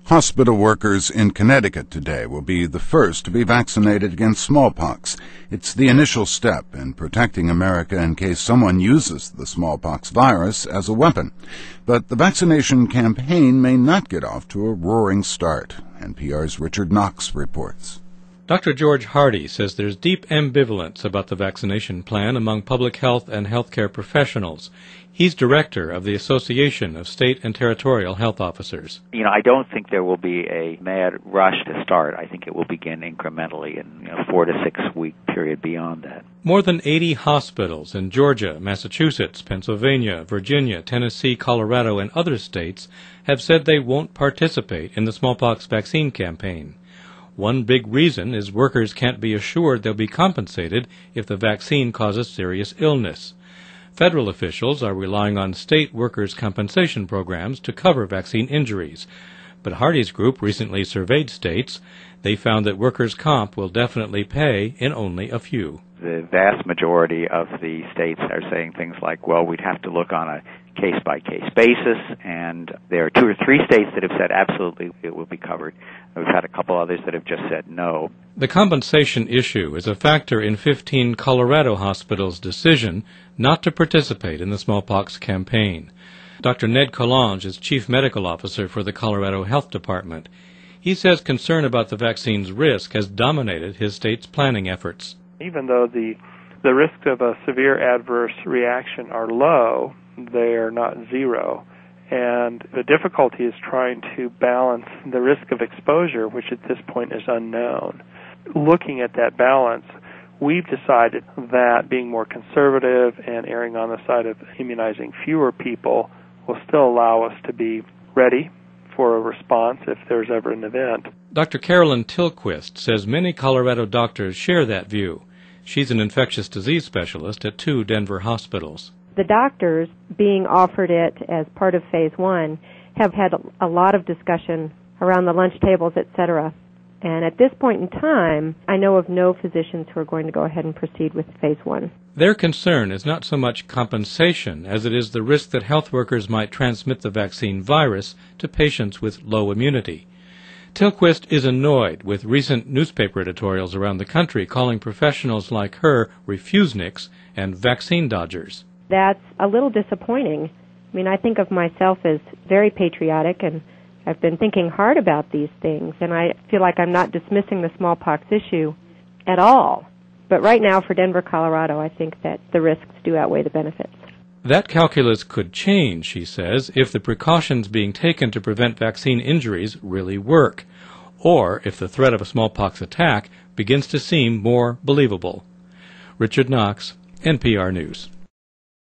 Hospital workers in Connecticut today will be the first to be vaccinated against smallpox. It's the initial step in protecting America in case someone uses the smallpox virus as a weapon. But the vaccination campaign may not get off to a roaring start. NPR's Richard Knox reports. Dr. George Hardy says there's deep ambivalence about the vaccination plan among public health and healthcare professionals. He's director of the Association of State and Territorial Health Officers. I don't think there will be a mad rush to start. I think it will begin incrementally in a 4 to 6 week period beyond that. More than 80 hospitals in Georgia, Massachusetts, Pennsylvania, Virginia, Tennessee, Colorado, and other states have said they won't participate in the smallpox vaccine campaign. One big reason is workers can't be assured they'll be compensated if the vaccine causes serious illness. Federal officials are relying on state workers' compensation programs to cover vaccine injuries. But Hardy's group recently surveyed states. They found that workers' comp will definitely pay in only a few. The vast majority of the states are saying things like, well, we'd have to look on a case-by-case basis, and there are 2 or 3 states that have said absolutely it will be covered. We've had a couple others that have just said no. The compensation issue is a factor in 15 Colorado hospitals' decision not to participate in the smallpox campaign. Dr. Ned Collange is Chief Medical Officer for the Colorado Health Department. He says concern about the vaccine's risk has dominated his state's planning efforts. Even though the risks of a severe adverse reaction are low, they are not zero. And the difficulty is trying to balance the risk of exposure, which at this point is unknown. Looking at that balance, we've decided that being more conservative and erring on the side of immunizing fewer people will still allow us to be ready for a response if there's ever an event. Dr. Carolyn Tilquist says many Colorado doctors share that view. She's an infectious disease specialist at 2 Denver hospitals. The doctors, being offered it as part of Phase 1, have had a lot of discussion around the lunch tables, etc. And at this point in time, I know of no physicians who are going to go ahead and proceed with Phase 1. Their concern is not so much compensation as it is the risk that health workers might transmit the vaccine virus to patients with low immunity. Tilquist is annoyed with recent newspaper editorials around the country calling professionals like her refuseniks and vaccine dodgers. That's a little disappointing. I think of myself as very patriotic, and I've been thinking hard about these things, and I feel like I'm not dismissing the smallpox issue at all. But right now, for Denver, Colorado, I think that the risks do outweigh the benefits. That calculus could change, she says, if the precautions being taken to prevent vaccine injuries really work, or if the threat of a smallpox attack begins to seem more believable. Richard Knox, NPR News.